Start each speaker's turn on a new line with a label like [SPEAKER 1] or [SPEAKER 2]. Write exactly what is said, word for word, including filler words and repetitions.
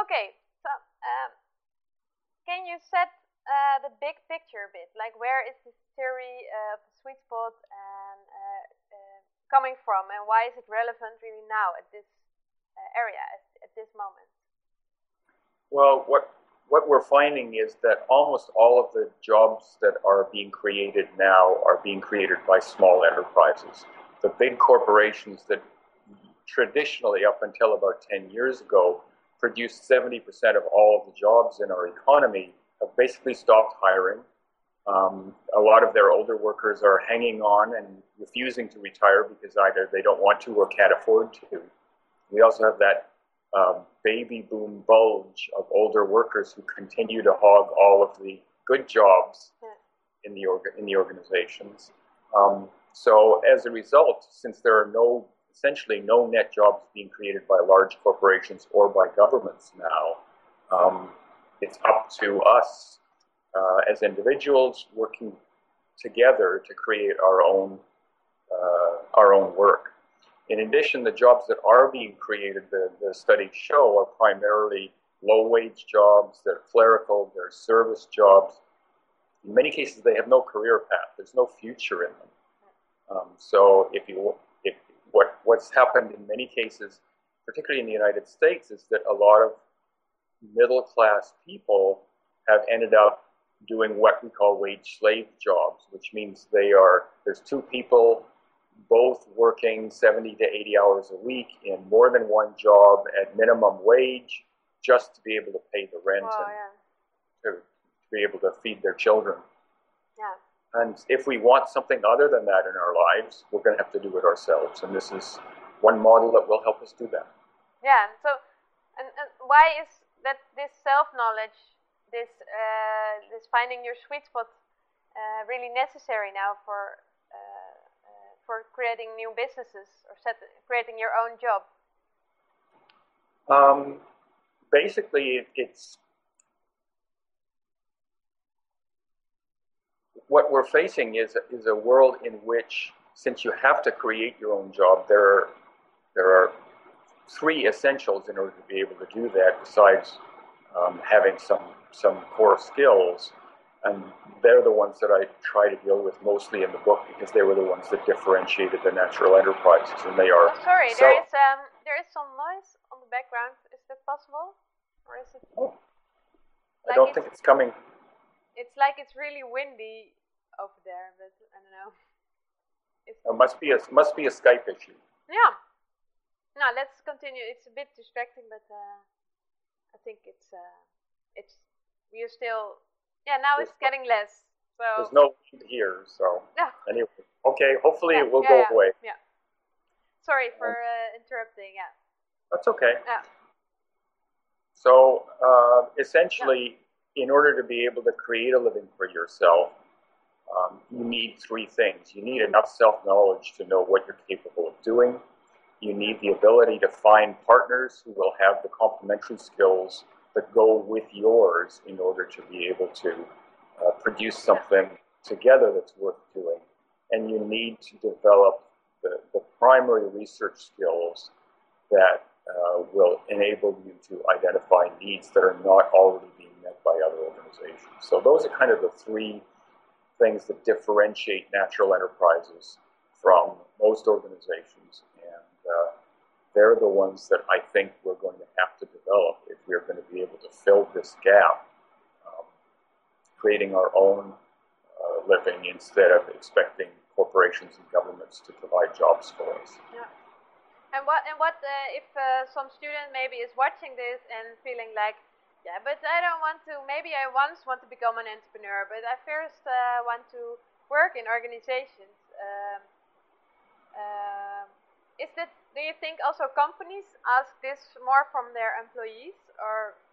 [SPEAKER 1] okay, so um, can you set uh, the big picture a bit? Like, where is this theory of the sweet spot and uh, uh, coming from, and why is it relevant really now at this uh, area, at, at this moment?
[SPEAKER 2] Well, what what we're finding is that almost all of the jobs that are being created now are being created by small enterprises. The big corporations that traditionally, up until about ten years ago, produced seventy percent of all of the jobs in our economy have basically stopped hiring. Um, a lot of their older workers are hanging on and refusing to retire because either they don't want to or can't afford to. We also have that um, baby boom bulge of older workers who continue to hog all of the good jobs in the org- in the organizations. Um, so as a result, since there are no essentially no net jobs being created by large corporations or by governments now, um, it's up to us uh, as individuals working together to create our own uh, our own work. In addition, the jobs that are being created, the, the studies show, are primarily low-wage jobs. They're clerical, they're service jobs. In many cases, they have no career path. There's no future in them. Um, so, if you, if what what's happened in many cases, particularly in the United States, is that a lot of middle-class people have ended up doing what we call wage slave jobs, which means they are there's two people both working seventy to eighty hours a week in more than one job at minimum wage just to be able to pay the rent
[SPEAKER 1] Oh,
[SPEAKER 2] and
[SPEAKER 1] yeah.
[SPEAKER 2] to, to be able to feed their children.
[SPEAKER 1] Yeah.
[SPEAKER 2] And if we want something other than that in our lives, we're going to have to do it ourselves. And this is one model that will help us do that.
[SPEAKER 1] Yeah. So, and, and why is that this self-knowledge, this uh, this finding your sweet spot, uh, really necessary now for uh, uh, for creating new businesses or set, creating your own job?
[SPEAKER 2] Um, basically, it, it's what we're facing is is a world in which, since you have to create your own job, there are there are three essentials in order to be able to do that. Besides um, having some some core skills, and they're the ones that I try to deal with mostly in the book because they were the ones that differentiated the natural enterprises, and they are.
[SPEAKER 1] Oh, sorry,
[SPEAKER 2] so,
[SPEAKER 1] there is um there is some noise on the background. Is that possible, or is it?
[SPEAKER 2] Oh, I
[SPEAKER 1] like
[SPEAKER 2] don't
[SPEAKER 1] it's,
[SPEAKER 2] think it's coming.
[SPEAKER 1] It's like it's really windy over there, but I don't know. It's,
[SPEAKER 2] It must be a must be a Skype issue.
[SPEAKER 1] yeah. No, let's continue. It's a bit distracting, but uh, I think it's uh, it's we're still. Yeah, now
[SPEAKER 2] There's,
[SPEAKER 1] it's getting less. So
[SPEAKER 2] there's no wind here, so
[SPEAKER 1] yeah.
[SPEAKER 2] anyway. Okay, hopefully
[SPEAKER 1] Yeah,
[SPEAKER 2] it will
[SPEAKER 1] yeah,
[SPEAKER 2] go
[SPEAKER 1] yeah,
[SPEAKER 2] away.
[SPEAKER 1] Yeah. Sorry for uh, interrupting. Yeah.
[SPEAKER 2] That's okay.
[SPEAKER 1] Yeah.
[SPEAKER 2] So uh, essentially, yeah. in order to be able to create a living for yourself, um, you need three things. You need enough self-knowledge to know what you're capable of doing. You need the ability to find partners who will have the complementary skills that go with yours in order to be able to uh, produce something together that's worth doing. And you need to develop the, the primary research skills that uh, will enable you to identify needs that are not already being met by other organizations. So those are kind of the three things that differentiate natural enterprises from most organizations. And uh, they're the ones that I think we're going to have to develop if we're going to be able to fill this gap, um, creating our own uh, living instead of expecting corporations and governments to provide jobs for us.
[SPEAKER 1] Yeah. And what and what uh, if uh, some student maybe is watching this and feeling like, yeah, but I don't want to. Maybe I once want to become an entrepreneur, but I first uh, want to work in organizations. Um, uh, is that? Do you think also companies ask this more from their employees, or